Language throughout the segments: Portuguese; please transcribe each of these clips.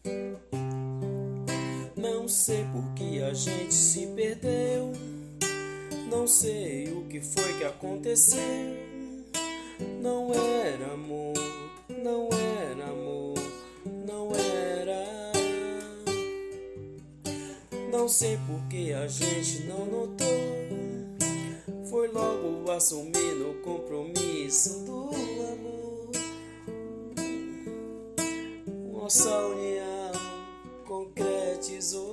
Não sei por que a gente se perdeu, não sei o que foi que aconteceu. Não era amor, não era amor, não era. Não sei por que a gente não notou, foi logo assumir no compromisso do amor. Nossa união concretizou.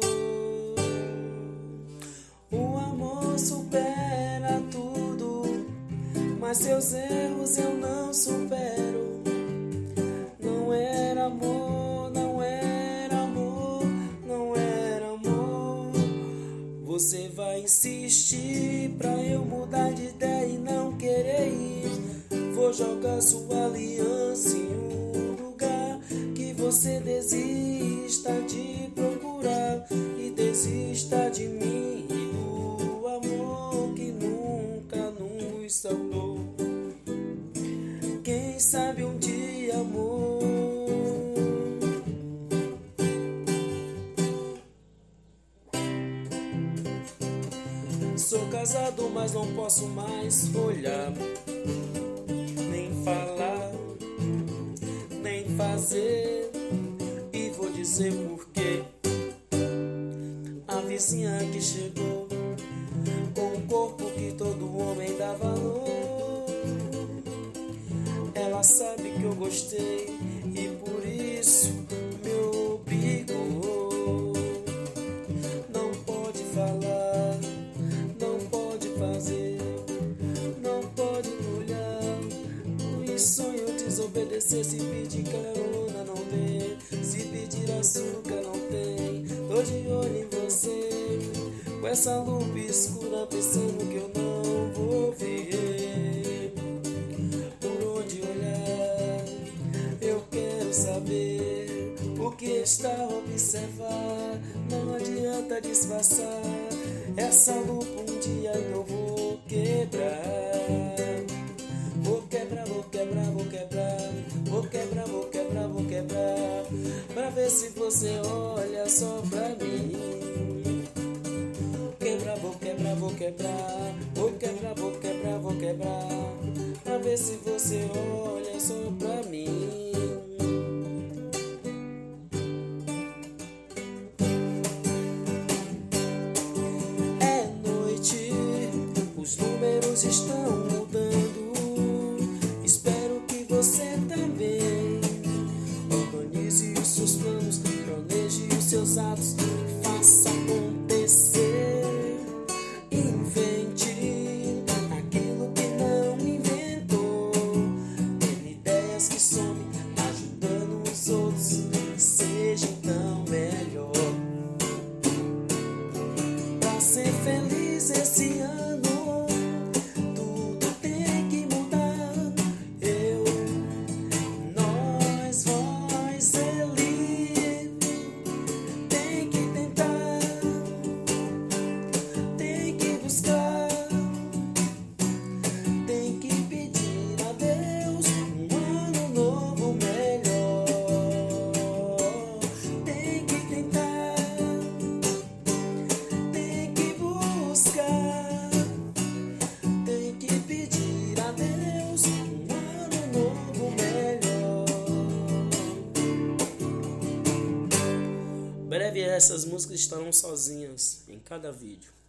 O amor supera tudo, mas seus erros eu não supero. Não era amor, não era amor, não era amor. Você vai insistir pra eu mudar de ideia e não querer ir. Vou jogar sua aliança em um lugar que você desista de procurar e desista de mim e do amor que nunca nos salvou. Quem sabe um dia, amor. Sou casado, mas não posso mais olhar, nem falar, nem fazer. E vou dizer por quê. A vizinha que chegou com um corpo que todo homem dá valor, ela sabe que eu gostei e por isso me obrigou. Não pode falar, não pode fazer, não pode olhar. No sonho desobedecer, se pedir carona não vê, se pedir açúcar não tem. Tô de olho em você, com essa lupa escura, pensando que eu não vou ver. Por onde olhar, eu quero saber o que está a observar. Não adianta disfarçar, essa lupa um dia eu vou quebrar. Vou quebrar, vou quebrar, vou quebrar, vou quebrar, vou quebrar, vou quebrar, pra ver se você olha só pra mim. Quebrar, vou quebrar, vou quebrar, vou quebrar, vou quebrar, vou quebrar, pra ver se você olha só pra mim. É noite, os números estão mudando. Espero que você também organize os seus planos, planeje os seus atos, faça acontecer. Invente aquilo que não inventou. Tem ideias que somem, ajudando os outros. Seja então melhor. Pra ser feliz esse ano, tudo tem que mudar. Eu, nós, vós, ele, tem que tentar, tem que buscar, tem que pedir a Deus um ano novo melhor. Tem que tentar, tem que buscar, tem que pedir a Deus um ano novo melhor. Breve essas músicas estarão sozinhas em cada vídeo.